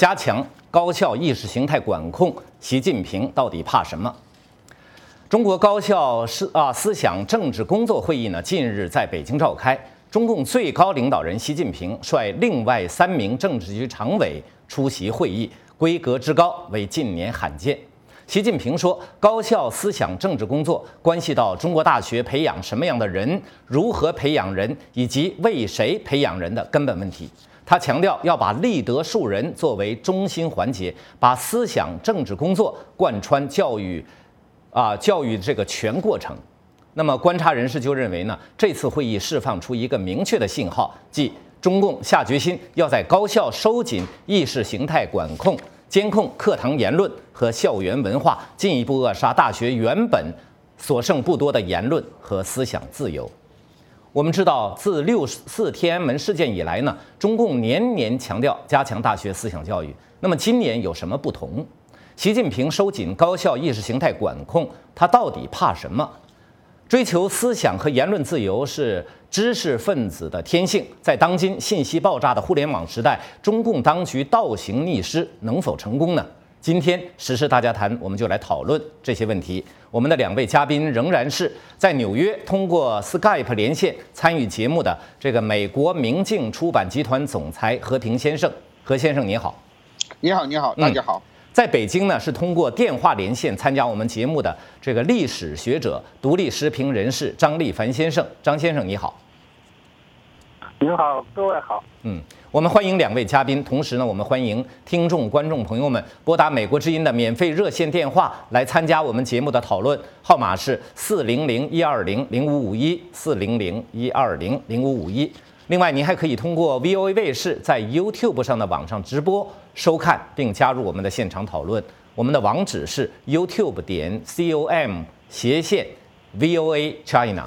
加强高校意识形态管控，习近平到底怕什么？中国高校思想政治工作会议呢，近日在北京召开。中共最高领导人习近平率另外3名政治局常委出席会议，规格之高为近年罕见。习近平说，高校思想政治工作关系到中国大学培养什么样的人、如何培养人以及为谁培养人的根本问题。他强调要把立德树人作为中心环节，把思想政治工作贯穿教育这个全过程。那么，观察人士就认为呢，这次会议释放出一个明确的信号，即中共下决心要在高校收紧意识形态管控，监控课堂言论和校园文化，进一步扼杀大学原本所剩不多的言论和思想自由。我们知道，自6·4天安门事件以来呢，中共年年强调加强大学思想教育。那么今年有什么不同？习近平收紧高校意识形态管控，他到底怕什么？追求思想和言论自由是知识分子的天性，在当今信息爆炸的互联网时代，中共当局倒行逆施，能否成功呢？今天时事大家谈，我们就来讨论这些问题。我们的2位嘉宾仍然是在纽约通过 Skype 连线参与节目的这个美国明镜出版集团总裁何平先生。何先生你好。 你好，你好，大家好。 在北京呢，是通过电话连线参加我们节目的这个历史学者、独立时评人士张立凡先生。张先生你好。 您好，各位好。 我们欢迎2位嘉宾，同时呢，我们欢迎听众、观众朋友们拨打美国之音的免费热线电话来参加我们节目的讨论，号码是400-120-0551，400-120-0551。另外，您还可以通过 VOA 卫视在 YouTube 上的网上直播收看，并加入我们的现场讨论。我们的网址是 youtube.com/VOA China。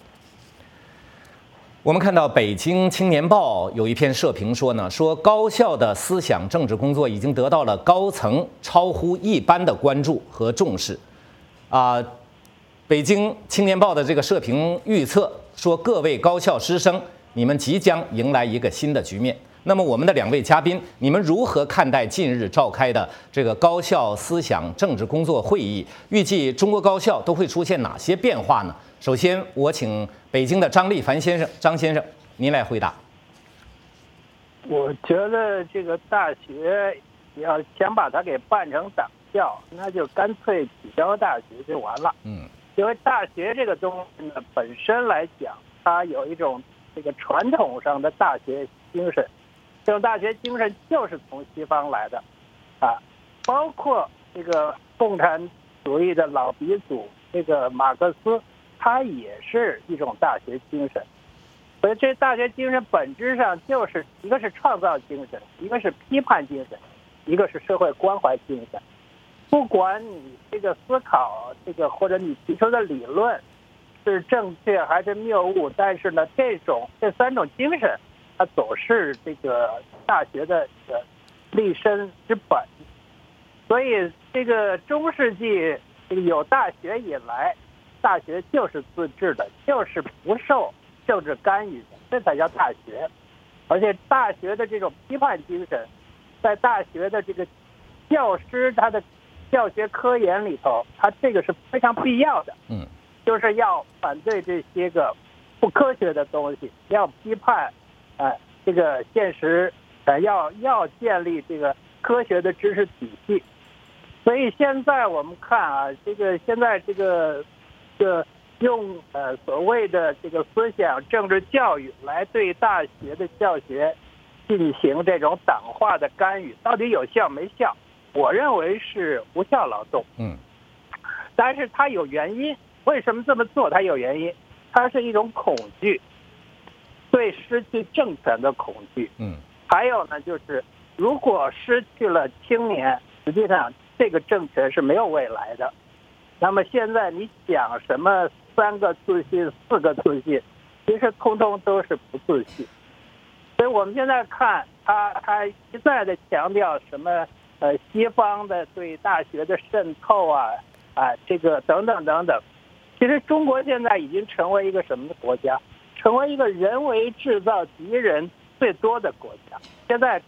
我们看到《北京青年报》有一篇社评说呢，说高校的思想政治工作已经得到了高层超乎一般的关注和重视。北京青年报的这个社评预测说，各位高校师生，你们即将迎来一个新的局面。那么，我们的2位嘉宾，你们如何看待近日召开的这个高校思想政治工作会议？预计中国高校都会出现哪些变化呢？首先，我请北京的张立凡先生，张先生，您来回答。 我觉得这个大学要想把它给办成党校，那就干脆取消大学就完了。因为大学这个东西呢，本身来讲，它有一种这个传统上的大学精神，这种大学精神就是从西方来的，包括这个共产主义的老鼻祖这个马克思。它也是一种大学精神，所以这大学精神本质上就是一个是创造精神，一个是批判精神，一个是社会关怀精神。不管你这个思考这个或者你提出的理论是正确还是谬误，但是呢，这3种精神，它总是这个大学的立身之本。所以这个中世纪这个有大学以来，大学就是自治的，就是不受政治干预的，这才叫大学。而且大学的这种批判精神，在大学的这个教师他的教学科研里头，他这个是非常必要的。就是要反对这些个不科学的东西，要批判这个现实，要建立这个科学的知识体系。所以现在我们看这个现在这个用所谓的这个思想政治教育来对大学的教学进行这种党化的干预，到底有效没效？我认为是无效劳动。但是它有原因，为什么这么做？它有原因，它是一种恐惧，对失去政权的恐惧。还有呢，就是如果失去了青年，实际上这个政权是没有未来的。那么现在你讲什么3个自信、4个自信，其实通通都是不自信。所以我们现在看他一再的强调什么西方的对大学的渗透这个等等等等。其实中国现在已经成为一个什么国家？成为一个人为制造敌人最多的国家。现在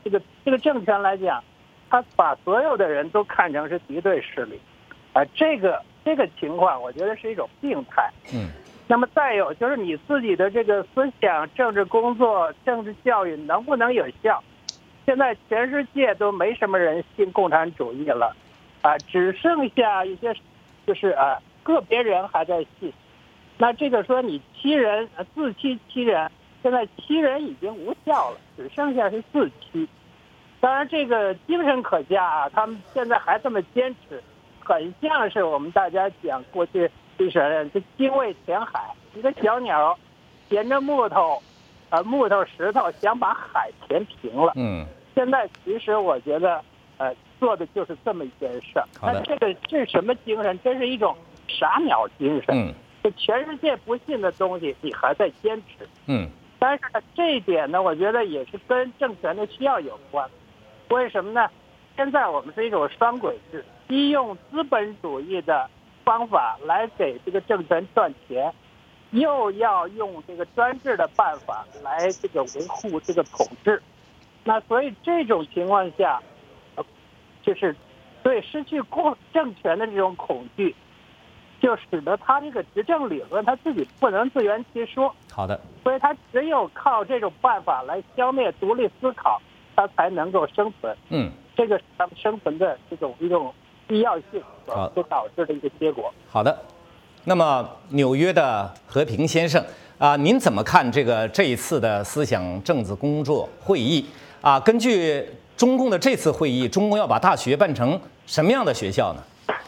这个政权来讲，他把所有的人都看成是敌对势力，这个情况，我觉得是一种病态。那么再有就是你自己的这个思想、政治工作、政治教育能不能有效？现在全世界都没什么人信共产主义了，只剩下一些就是个别人还在信。那这个说你欺人，自欺欺人，现在欺人已经无效了，只剩下是自欺。当然这个精神可嘉他们现在还这么坚持，很像是我们大家讲过去历史上这精卫填海，一个小鸟衔着木头石头想把海填平了。现在其实我觉得做的就是这么一件事儿。那这是什么精神？这是一种傻鸟精神。这全世界不信的东西，你还在坚持。但是这一点呢，我觉得也是跟政权的需要有关。为什么呢？现在我们是一种双轨制，一用资本主义的方法来给这个政权赚钱，又要用这个专制的办法来这个维护这个统治。那所以这种情况下，就是对失去政权的这种恐惧，就使得他这个执政理论他自己不能自圆其说。 好的， 所以他只有靠这种办法来消灭独立思考，他才能够生存。这个是他们生存的一种必要性所导致的一个结果。 好的，那么纽约的和平先生您怎么看这一次的思想政治工作会议根据中共的这次会议，中共要把大学办成什么样的学校呢？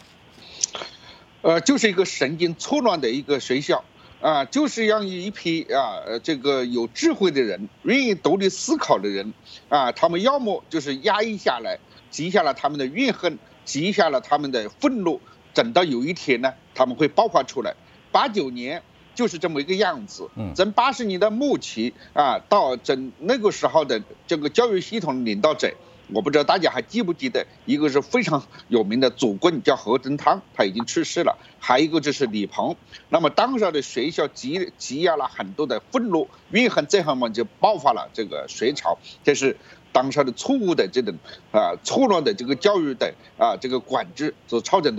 就是一个神经错乱的一个学校就是让一批这个有智慧的人，愿意独立思考的人他们要么就是压抑下来，积下了他们的怨恨，积下了他们的愤怒，等到有一天呢，他们会爆发出来。89年就是这么一个样子。从80年代末期到那个时候的这个教育系统领导者，我不知道大家还记不记得，一个是非常有名的左棍叫何正汤，他已经去世了，还有一个就是李鹏。那么当时的学校积压了很多的愤怒怨恨，这样嘛就爆发了这个学潮，这是当时的错误的这种错乱的这个教育的这个管制所造成的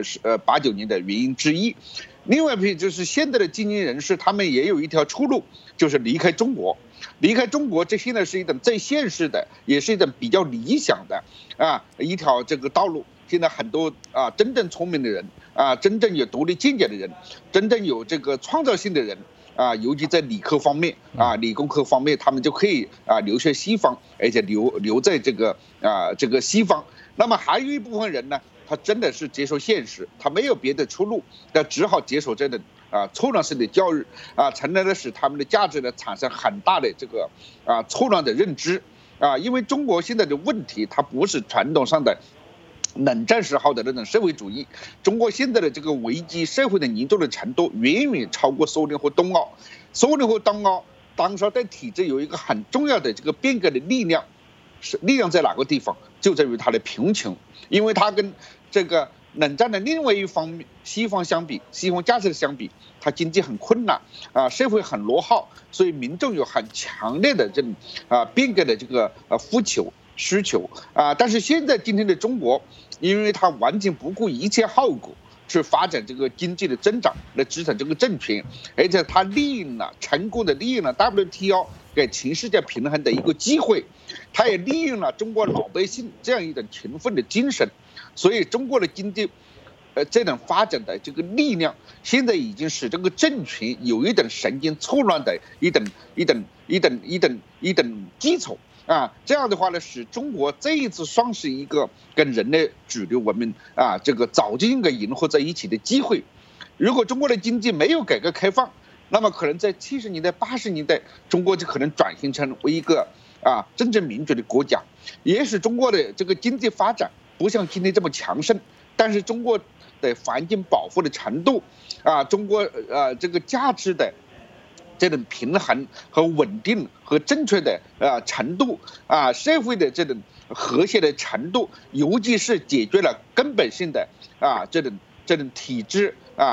89年的原因之一。另外一批就是现在的精英人士，他们也有一条出路，就是离开中国。离开中国，这现在是一种最现实的，也是一种比较理想的一条这个道路。现在很多真正聪明的人真正有独立见解的人，真正有这个创造性的人尤其在理科方面理工科方面，他们就可以留学西方，而且留在这个西方。那么还有一部分人呢，他真的是接受现实，他没有别的出路，他只好接受这种错乱式的教育从而使他们的价值呢产生很大的这个错乱的认知因为中国现在的问题，它不是传统上的冷战时候的那种社会主义，中国现在的这个危机社会的严重的程度远远超过苏联和东欧。苏联和东欧当时对体制有一个很重要的这个变革的力量，力量在哪个地方？就在于它的贫穷，因为它跟这个冷战的另外一方面西方相比，西方价值相比，它经济很困难社会很落后，所以民众有很强烈的这种变革的这个需求但是现在今天的中国，因为它完全不顾一切后果去发展这个经济的增长，来支撑这个政权，而且它成功的利用了 WTO 给全世界平衡的一个机会，它也利用了中国老百姓这样一种勤奋的精神，所以中国的经济这种发展的这个力量，现在已经使这个政权有一种神经错乱的一种基础这样的话呢，使中国这一次算是一个跟人类主流文明这个早就应该融合在一起的机会。如果中国的经济没有改革开放，那么可能在70年代、80年代，中国就可能转型成为一个真正民主的国家。也许中国的这个经济发展不像今天这么强盛，但是中国的环境保护的程度中国这个价值的这种平衡和稳定和正确的程度社会的这种和谐的程度，尤其是解决了根本性的这种体制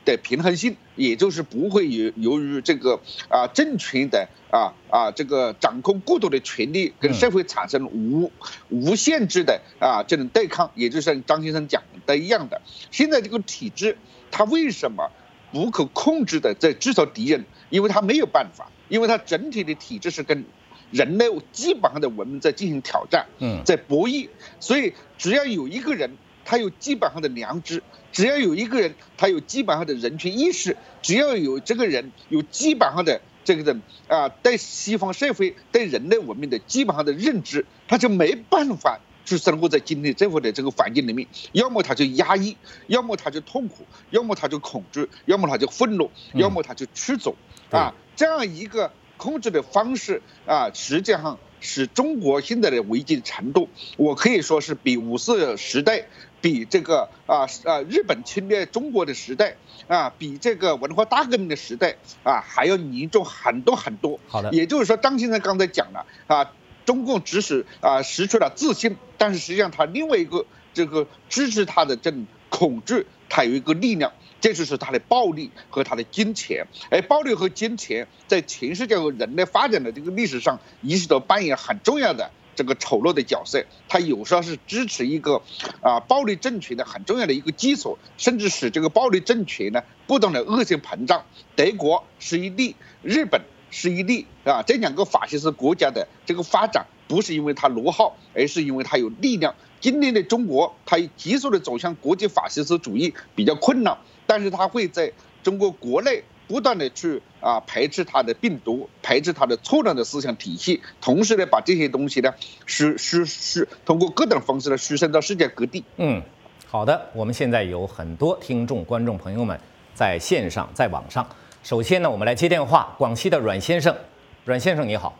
的平衡性，也就是不会由于这个政权的这个掌控过多的权力跟社会产生无限制的这种对抗，也就是像张先生讲的一样的。现在这个体制它为什么不可控制的在制造敌人？因为它没有办法，因为它整体的体制是跟人类基本上的文明在进行挑战，在博弈，所以只要有一个人他有基本上的良知，只要有一个人他有基本上的人权意识，只要有这个人有基本上的这个对西方社会对人类文明的基本上的认知，他就没办法去生活在今天这样的这个环境里面，要么他就压抑，要么他就痛苦，要么他就恐惧，要么他就愤怒，要么他就驱走这样一个控制的方式实际上使中国现在的危机程度，我可以说是比54时代，比这个日本侵略中国的时代比这个文化大革命的时代还要严重很多很多。 好的， 也就是说，张先生刚才讲了中共只是失去了自信，但是实际上他另外一个这个支持他的这种恐惧，他有一个力量。这就是他的暴力和他的金钱，而暴力和金钱在全世界和人类发展的这个历史上，一直都扮演很重要的这个丑陋的角色。他有时候是支持一个暴力政权的很重要的一个基础，甚至使这个暴力政权呢不断的恶性膨胀。德国是一例，日本是一例这两个法西斯国家的这个发展，不是因为它落后，而是因为它有力量。今天的中国，它急速的走向国际法西斯主义比较困难。但是他会在中国国内不断的去排斥他的病毒，排斥他的错乱的思想体系，同时呢把这些东西呢通过各种方式呢输送到世界各地。 好的，我们现在有很多听众观众朋友们在线上在网上。首先呢，我们来接电话，广西的阮先生，阮先生你好。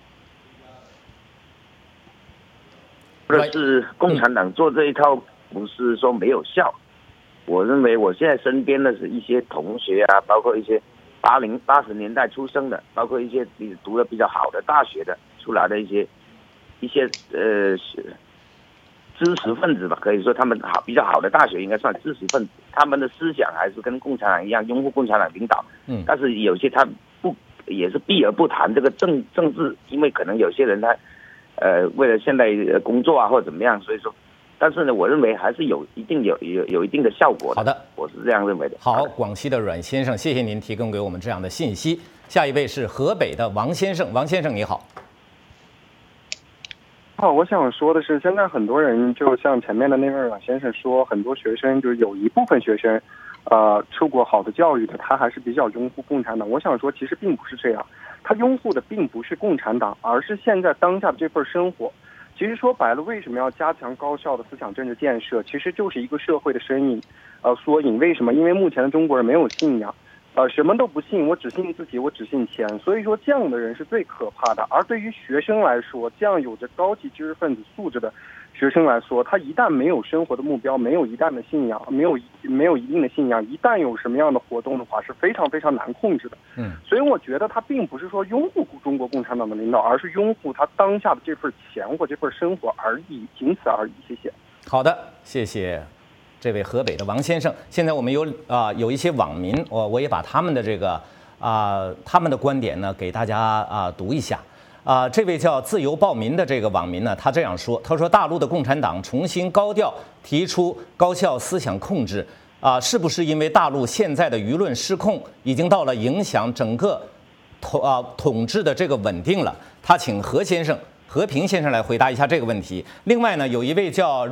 这是共产党做这一套，不是说没有效。我认为我现在身边的是一些同学包括一些80年代出生的，包括一些读的比较好的大学的出来的一些知识分子吧，可以说他们比较好的大学应该算知识分子，他们的思想还是跟共产党一样拥护共产党领导，但是有些他也是避而不谈这个政治，因为可能有些人他为了现在工作或者怎么样，所以说。但是呢，我认为还是有一定的效果的。 好的， 我是这样认为的。 好，广西的阮先生，谢谢您提供给我们这样的信息。下一位是河北的王先生，王先生你好。 我想说的是，现在很多人就像前面的那位阮先生说，很多学生就是有一部分学生，受过好的教育的，他还是比较拥护共产党。我想说，其实并不是这样，他拥护的并不是共产党，而是现在当下的这份生活。其实说白了，为什么要加强高效的思想政治建设？其实就是一个社会的身影，缩影。为什么？因为目前的中国人没有信仰，什么都不信，我只信自己，我只信钱。所以说这样的人是最可怕的。而对于学生来说，这样有着高级知识分子素质的学生来说，他一旦没有生活的目标，没有一旦的信仰，没有一定的信仰，一旦有什么样的活动的话，是非常非常难控制的。所以我觉得他并不是说拥护中国共产党的领导，而是拥护他当下的这份钱或这份生活而已，仅此而已。谢谢。 好的，谢谢这位河北的王先生。现在我们有一些网民，我也把他们的这个他们的观点呢给大家读一下。这位叫自由暴民的这个网民呢，他这样说，他说大陆的共产党重新高调提出高效思想控制是不是因为大陆现在的舆论失控已经到了影响整个统治的这个稳定了？他请和平先生来回答一下这个问题。另外呢，有一位叫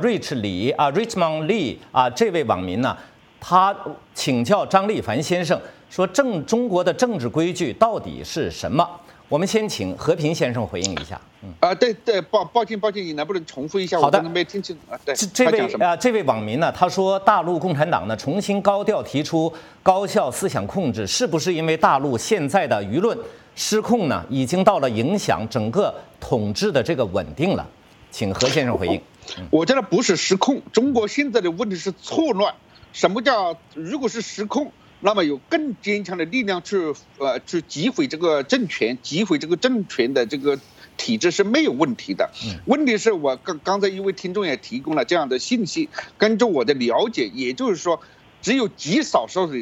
Richmond Lee 这位网民呢，他请教张立凡先生说，中国的政治规矩到底是什么？我们先请和平先生回应一下。 对，抱歉，你能不能重复一下？ 好的， 我没听清。对， 这位网民呢，他说大陆共产党呢重新高调提出高效思想控制，是不是因为大陆现在的舆论失控呢，已经到了影响整个统治的这个稳定了？请何先生回应。 我觉得不是失控，中国现在的问题是错乱。什么叫如果是失控？那么有更坚强的力量去击毁这个政权，击毁这个政权的这个体制是没有问题的。问题是我刚才一位听众也提供了这样的信息，根据我的了解，也就是说，只有极少数的人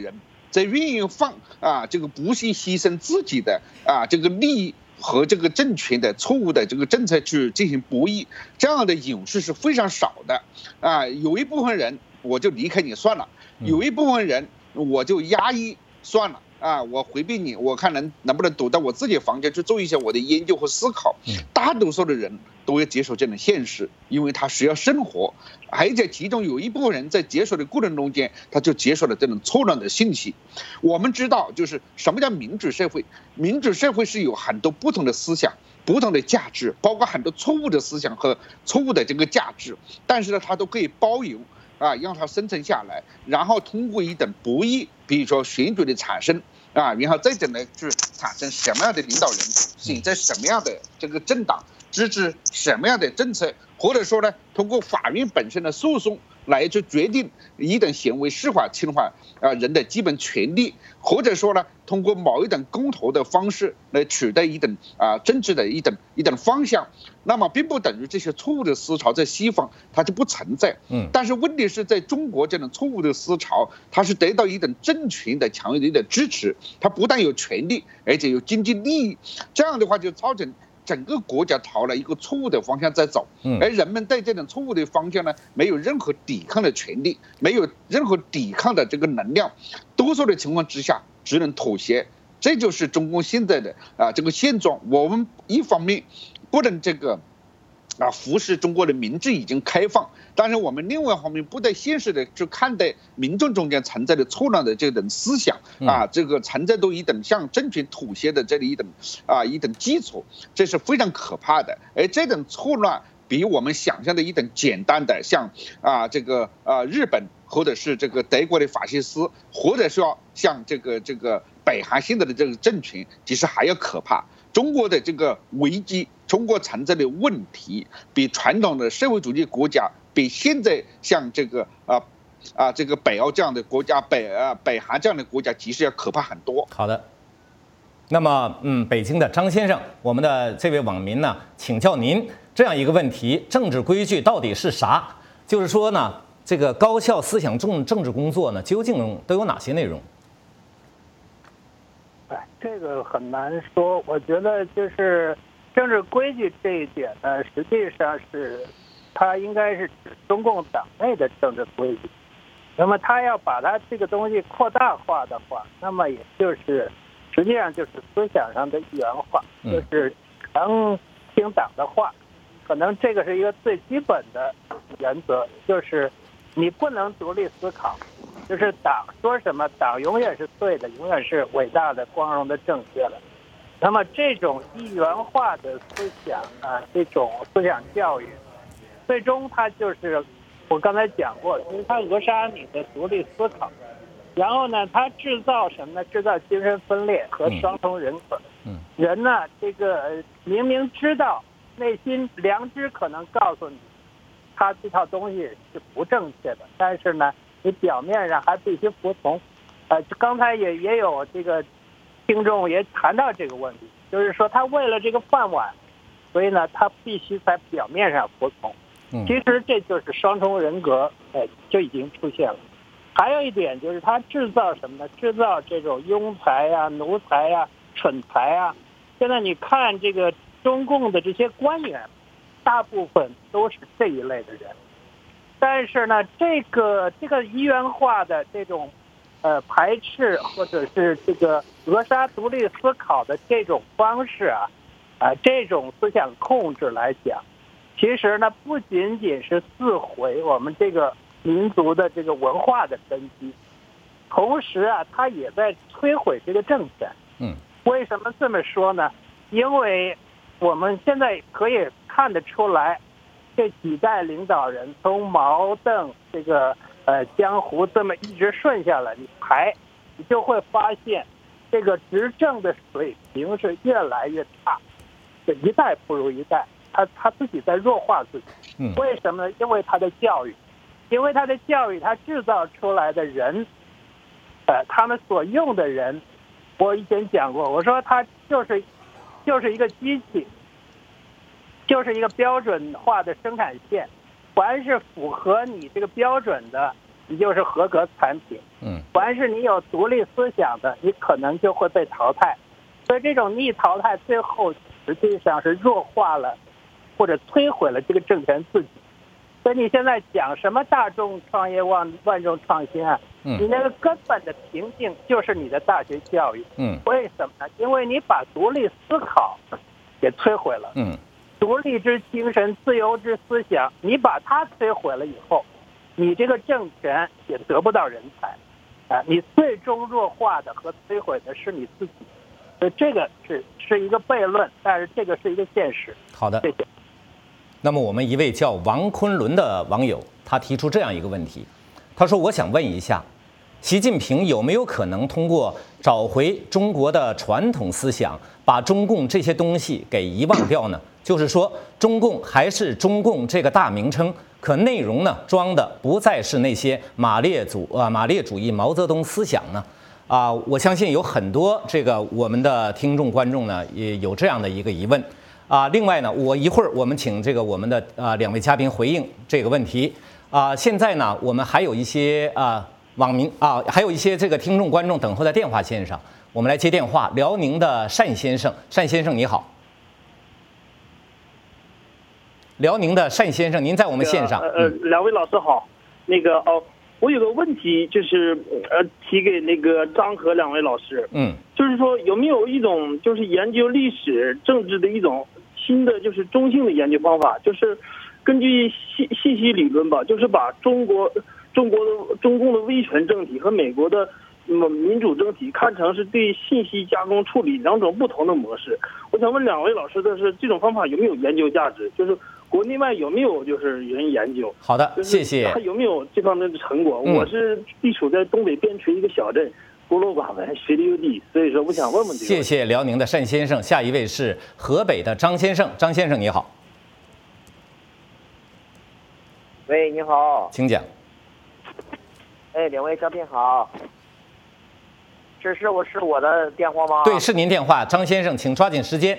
在愿意这个不惜牺牲自己的这个利益和这个政权的错误的这个政策去进行博弈，这样的勇士是非常少的有一部分人我就离开你算了，有一部分人我就压抑算了我回避你，我看能不能躲到我自己房间去做一些我的研究和思考。大多数的人都要接受这种现实，因为他需要生活，而且其中有一部分人在接受的过程中间，他就接受了这种错乱的信息。我们知道，就是什么叫民主社会？民主社会是有很多不同的思想、不同的价值，包括很多错误的思想和错误的这个价值，但是呢，它都可以包容。让它生存下来，然后通过一等博弈，比如说选举的产生然后再等呢去产生什么样的领导人，选择什么样的这个政党，支持什么样的政策，或者说呢，通过法院本身的诉讼来去决定一等行为是否侵犯人的基本权利，或者说呢，通过某一等公投的方式来取得一等政治的一等方向。那么并不等于这些错误的思潮在西方它就不存在，但是问题是在中国这种错误的思潮，它是得到一等政权的强烈的支持，它不但有权利，而且有经济利益，这样的话就造成整个国家朝了一个错误的方向在走，而人们对这种错误的方向呢，没有任何抵抗的权利，没有任何抵抗的这个能量，多数的情况之下只能妥协，这就是中共现在的这个现状。我们一方面不能这个忽视中国的民智已经开放，但是我们另外一方面不得现实的去看待民众中间存在的错乱的这种思想这个存在都一等向政权妥协的这里一等基础，这是非常可怕的。而这种错乱比我们想象的一等简单的，像这个日本或者是这个德国的法西斯，或者说像这个北韩现在的这个政权，其实还要可怕。中国的这个危机，中国存在的问题，比传统的社会主义国家，比现在像这个这个北欧这样的国家，北韩这样的国家，其实要可怕很多。 好的，那么北京的张先生，我们的这位网民呢，请教您这样一个问题：政治规矩到底是啥？就是说呢，这个高校思想政治工作呢，究竟都有哪些内容？ 这个很难说，我觉得就是政治规矩这一点呢，实际上是它应该是指中共党内的政治规矩。那么他要把它这个东西扩大化的话，那么也就是实际上就是思想上的一元化，就是能听党的话。可能这个是一个最基本的原则，就是你不能独立思考。就是党说什么，党永远是对的，永远是伟大的、光荣的、正确的。那么这种一元化的思想这种思想教育，最终它就是我刚才讲过，就是它扼杀你的独立思考，然后呢，它制造什么呢？制造精神分裂和双重人格。人呢，这个明明知道，内心良知可能告诉你，他这套东西是不正确的，但是呢，你表面上还必须服从，刚才也有这个听众也谈到这个问题，就是说他为了这个饭碗，所以呢他必须在表面上服从。其实这就是双重人格，就已经出现了。还有一点就是他制造什么呢？制造这种庸才呀、奴才呀、蠢才啊。现在你看这个中共的这些官员，大部分都是这一类的人。但是呢，这个一元化的这种排斥或者是这个扼杀独立思考的这种方式这种思想控制来讲，其实呢不仅仅是自毁我们这个民族的这个文化的根基，同时它也在摧毁这个政权。为什么这么说呢？因为我们现在可以看得出来，这几代领导人从毛邓这个江湖这么一直顺下来，你就会发现这个执政的水平是越来越差，这一代不如一代，他自己在弱化自己。为什么呢？因为他的教育，他制造出来的人，他们所用的人，我以前讲过，我说他就是一个机器，就是一个标准化的生产线，凡是符合你这个标准的，你就是合格产品。 凡是你有独立思想的，你可能就会被淘汰。所以这种逆淘汰最后实际上是弱化了或者摧毁了这个政权自己。所以你现在讲什么大众创业万众创新啊，你那个根本的瓶颈就是你的大学教育。为什么呢？因为你把独立思考给摧毁了。独立之精神、自由之思想，你把它摧毁了以后，你这个政权也得不到人才。你最终弱化的和摧毁的是你自己。所以这个是一个悖论，但是这个是一个现实。 好的， 谢谢。 那么我们一位叫王昆仑的网友，他提出这样一个问题，他说：“我想问一下，习近平有没有可能通过找回中国的传统思想，把中共这些东西给遗忘掉呢？就是说，中共还是中共这个大名称，可内容呢装的不再是那些马列主义、毛泽东思想呢？”我相信有很多我们的听众观众呢也有这样的一个疑问。另外呢，一会儿我们请我们的两位嘉宾回应这个问题。现在呢，我们还有一些网民还有一些听众观众等候在电话线上，我们来接电话。辽宁的单先生，单先生你好。辽宁的单先生，您在我们线上。 两位老师好。我有个问题，就是提给张和两位老师。就是说有没有一种就是研究历史政治的一种新的就是中性的研究方法，就是根据信息理论吧，就是把中共的威权政体和美国的民主政体看成是对信息加工处理两种不同的模式。我想问两位老师的是，这种方法有没有研究价值？就是国内外有没有就是人研究？ 好的，谢谢。 他有没有这方面的成果？我是地处在东北边陲一个小镇，孤陋寡闻，学历又低，所以说我想问问这个。 谢谢辽宁的单先生，下一位是河北的张先生，张先生你好。 喂，你好， 请讲。 两位嘉宾好。这是我的电话吗？ 对，是您电话，张先生，请抓紧时间。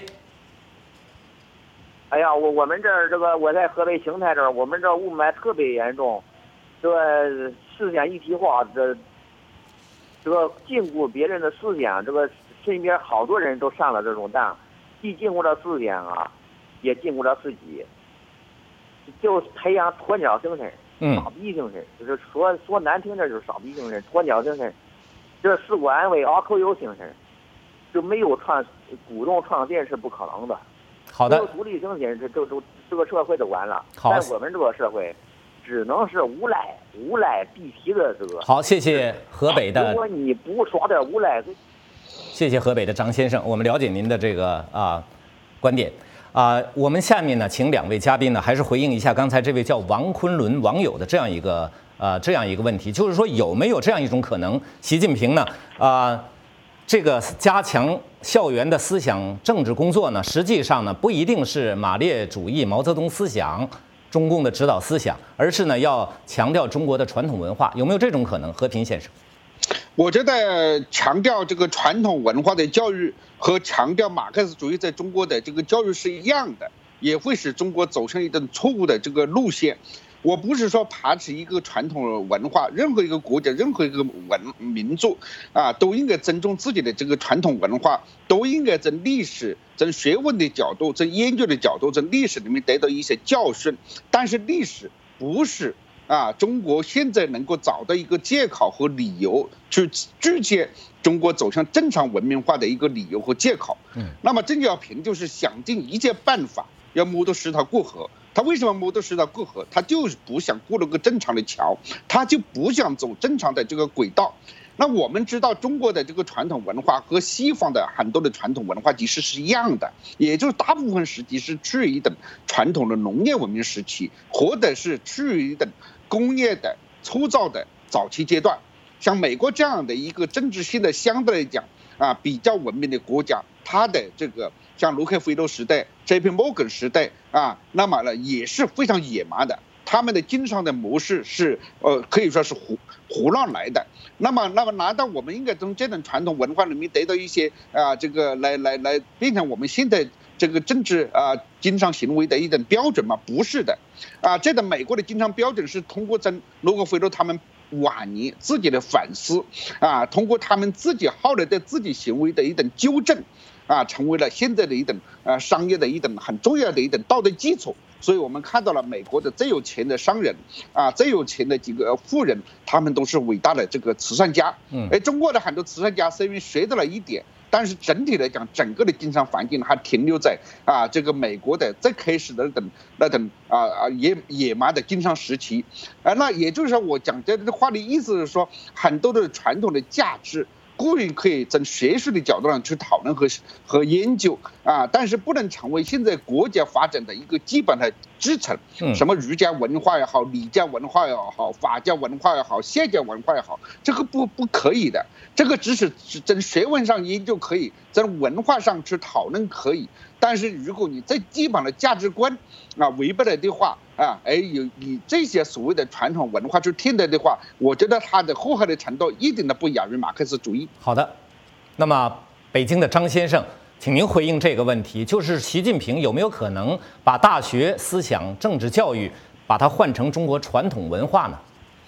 哎呀，我们这儿我在河北邢台这儿，我们这雾霾特别严重，思想一体化，禁锢别人的思想，身边好多人都上了这种当，既禁锢了思想也禁锢了自己，就培养鸵鸟精神、傻逼精神，就是说难听点就是傻逼精神、鸵鸟精神，自我安慰、拗口有精神，就没有鼓动创新是不可能的。 好的， 没有独立精神，这个社会就完了。 好， 在我们这个社会，只能是无赖必提的好，谢谢河北的。 如果你不耍点无赖， 谢谢河北的张先生，我们了解您的观点。我们下面呢，请两位嘉宾呢，还是回应一下刚才这位叫王昆仑网友的这样一个问题，就是说有没有这样一种可能，习近平呢，加强校园的思想政治工作呢，实际上呢不一定是马列主义、毛泽东思想、中共的指导思想，而是呢要强调中国的传统文化，有没有这种可能？和平先生， 我觉得强调这个传统文化的教育和强调马克思主义在中国的这个教育是一样的，也会使中国走向一种错误的这个路线。我不是说排斥一个传统文化，任何一个国家、任何一个民族都应该尊重自己的这个传统文化，都应该从历史、从学问的角度、从研究的角度、从历史里面得到一些教训。但是历史不是中国现在能够找到一个借口和理由去拒绝中国走向正常文明化的一个理由和借口。那么邓小平就是想尽一切办法要摸着石头过河。他为什么摸着石头过河？他就是不想过了个正常的桥，他就不想走正常的这个轨道。那我们知道中国的这个传统文化和西方的很多的传统文化其实是一样的，也就是大部分时期是处于一等传统的农业文明时期，或者是处于一等工业的粗糙的早期阶段。像美国这样的一个政治性的相对来讲比较文明的国家，它的这个像洛克菲勒时代、JP Morgan 时代那么呢也是非常野蛮的，他们的经商的模式是可以说是胡乱来的。那么难道我们应该从这种传统文化里面得到一些这个来变成我们现在这个政治经商行为的一种标准吗？不是的这个美国的经商标准是通过洛克菲勒他们晚年自己的反思啊，通过他们自己后来的自己行为的一等纠正啊，成为了现在的一等商业的一等很重要的一等道德基础。所以我们看到了美国的最有钱的商人啊，最有钱的几个富人，他们都是伟大的这个慈善家。中国的很多慈善家虽然学到了一点，但是整体来讲，整个的经商环境还停留在这个美国的最开始的那等野蛮的经商时期。那也就是说，我讲这话的意思是说，很多的传统的价值固然可以从学术的角度上去讨论和研究啊，但是不能成为现在国家发展的一个基本的支撑。什么儒家文化也好，礼家文化也好，法家文化也好，宪家文化也好，这个不可以的。这个只是在学问上研究可以，在文化上去讨论可以，但是如果你最基本的价值观违背了的话以这些所谓的传统文化去替代的话，我觉得它的祸害的程度一点都不亚于马克思主义。 好的，那么北京的张先生，请您回应这个问题，就是习近平有没有可能把大学思想政治教育把它换成中国传统文化呢？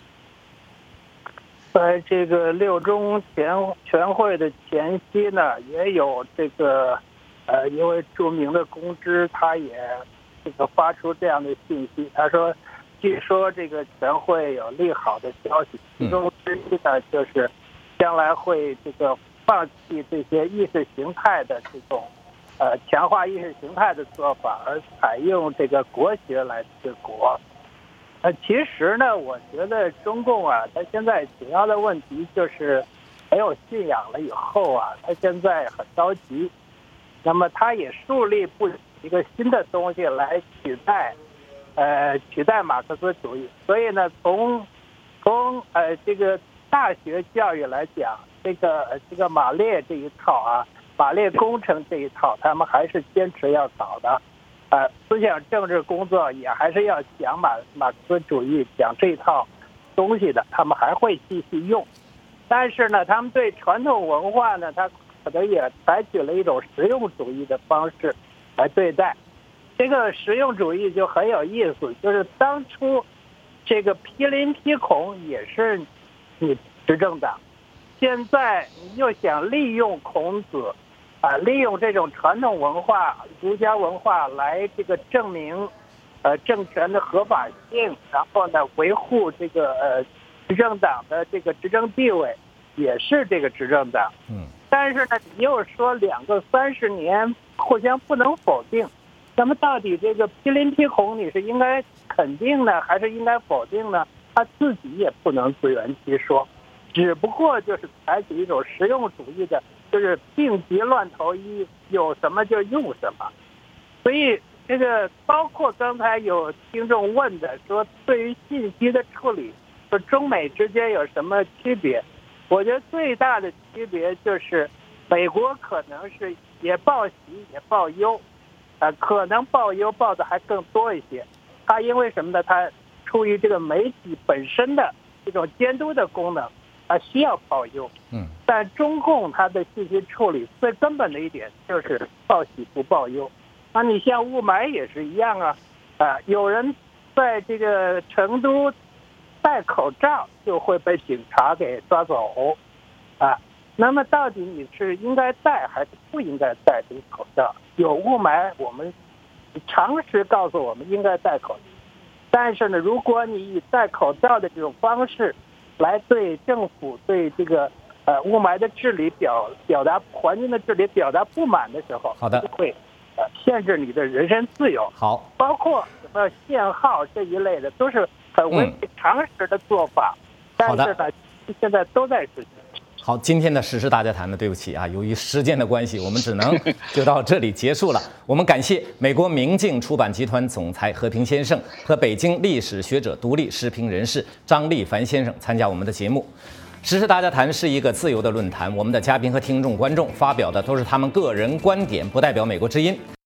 在这个6中全会的前夕呢，也有这个一位著名的公知，他也这个发出这样的信息。他说，据说这个全会有利好的消息，其中之一呢就是将来会这个放弃这些意识形态的这种强化意识形态的做法，而采用这个国学来治国。其实呢，我觉得中共它现在主要的问题就是没有信仰了以后它现在很着急，那么他也树立不起一个新的东西来取代马克思主义。所以呢，从这个大学教育来讲，这个马列这一套马列工程这一套，他们还是坚持要搞的。思想政治工作也还是要讲马克思主义，讲这一套东西的，他们还会继续用。但是呢，他们对传统文化呢，他可能也采取了一种实用主义的方式来对待。这个实用主义就很有意思，就是当初这个批林批孔也是你执政党，现在你又想利用孔子利用这种传统文化、儒家文化来这个证明政权的合法性，然后呢维护这个执政党的这个执政地位，也是这个执政党。但是呢，你又说两个30年互相不能否定，那么到底这个批林批孔你是应该肯定呢，还是应该否定呢？他自己也不能自圆其说，只不过就是采取一种实用主义的。就是病急乱投医，有什么就用什么。所以这个包括刚才有听众问的说，对于信息的处理，说中美之间有什么区别？我觉得最大的区别就是美国可能是也报喜也报忧，可能报忧报的还更多一些。它因为什么呢？它出于这个媒体本身的这种监督的功能，它需要报忧。但中共它的信息处理最根本的一点就是报喜不报忧。你像雾霾也是一样有人在这个成都戴口罩就会被警察给抓走那么到底你是应该戴还是不应该戴这个口罩？有雾霾，我们常识告诉我们应该戴口罩，但是呢，如果你以戴口罩的这种方式来对政府对这个雾霾的治理表达环境的治理表达不满的时候， 好的， 会限制你的人身自由。 好， 包括什么限号这一类的，都是很违背常识的做法。但是呢，现在都在实行。 好，今天的时事大家谈的，对不起由于时间的关系，我们只能就到这里结束了。我们感谢美国明镜出版集团总裁何平先生和北京历史学者、独立时评人士张立凡先生参加我们的节目。时事大家谈是一个自由的论坛，我们的嘉宾和听众、观众发表的都是他们个人观点，不代表美国之音。